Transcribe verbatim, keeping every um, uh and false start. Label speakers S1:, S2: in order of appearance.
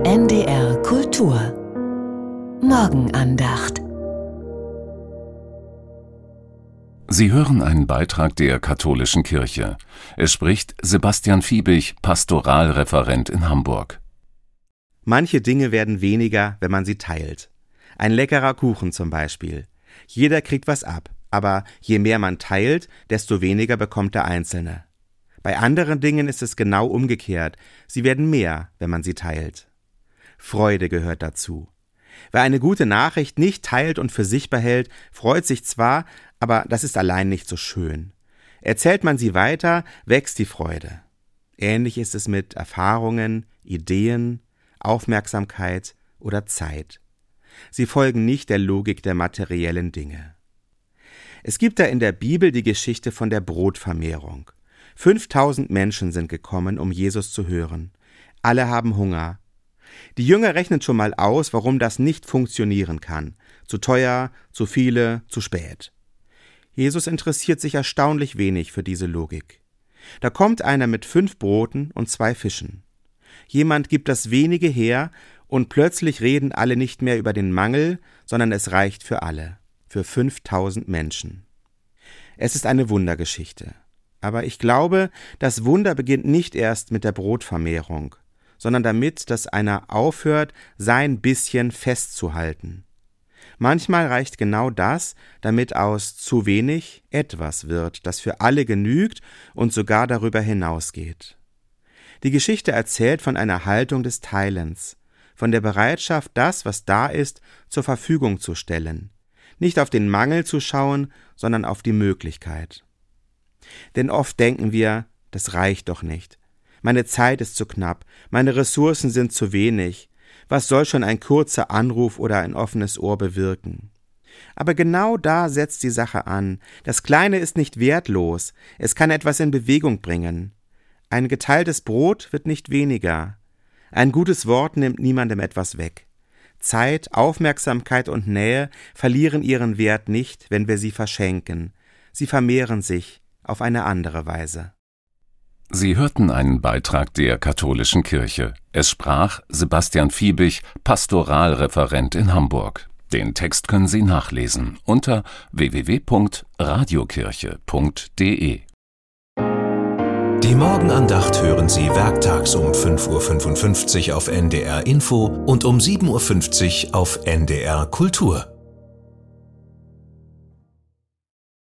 S1: N D R Kultur Morgenandacht.
S2: Sie hören einen Beitrag der Katholischen Kirche. Es spricht Sebastian Fiebig, Pastoralreferent in Hamburg.
S3: Manche Dinge werden weniger, wenn man sie teilt. Ein leckerer Kuchen zum Beispiel. Jeder kriegt was ab, aber je mehr man teilt, desto weniger bekommt der Einzelne. Bei anderen Dingen ist es genau umgekehrt. Sie werden mehr, wenn man sie teilt. Freude gehört dazu. Wer eine gute Nachricht nicht teilt und für sich behält, freut sich zwar, aber das ist allein nicht so schön. Erzählt man sie weiter, wächst die Freude. Ähnlich ist es mit Erfahrungen, Ideen, Aufmerksamkeit oder Zeit. Sie folgen nicht der Logik der materiellen Dinge. Es gibt da in der Bibel die Geschichte von der Brotvermehrung. Fünftausend Menschen sind gekommen, um Jesus zu hören. Alle haben Hunger. Die Jünger rechnen schon mal aus, warum das nicht funktionieren kann. Zu teuer, zu viele, zu spät. Jesus interessiert sich erstaunlich wenig für diese Logik. Da kommt einer mit fünf Broten und zwei Fischen. Jemand gibt das wenige her und plötzlich reden alle nicht mehr über den Mangel, sondern es reicht für alle, für fünftausend Menschen. Es ist eine Wundergeschichte. Aber ich glaube, das Wunder beginnt nicht erst mit der Brotvermehrung, sondern damit, dass einer aufhört, sein bisschen festzuhalten. Manchmal reicht genau das, damit aus zu wenig etwas wird, das für alle genügt und sogar darüber hinausgeht. Die Geschichte erzählt von einer Haltung des Teilens, von der Bereitschaft, das, was da ist, zur Verfügung zu stellen, nicht auf den Mangel zu schauen, sondern auf die Möglichkeit. Denn oft denken wir, das reicht doch nicht. Meine Zeit ist zu knapp, meine Ressourcen sind zu wenig. Was soll schon ein kurzer Anruf oder ein offenes Ohr bewirken? Aber genau da setzt die Sache an. Das Kleine ist nicht wertlos, es kann etwas in Bewegung bringen. Ein geteiltes Brot wird nicht weniger. Ein gutes Wort nimmt niemandem etwas weg. Zeit, Aufmerksamkeit und Nähe verlieren ihren Wert nicht, wenn wir sie verschenken. Sie vermehren sich auf eine andere Weise.
S2: Sie hörten einen Beitrag der Katholischen Kirche. Es sprach Sebastian Fiebig, Pastoralreferent in Hamburg. Den Text können Sie nachlesen unter w w w punkt radiokirche punkt d e.
S4: Die Morgenandacht hören Sie werktags um fünf Uhr fünfundfünfzig auf N D R Info und um sieben Uhr fünfzig auf N D R Kultur.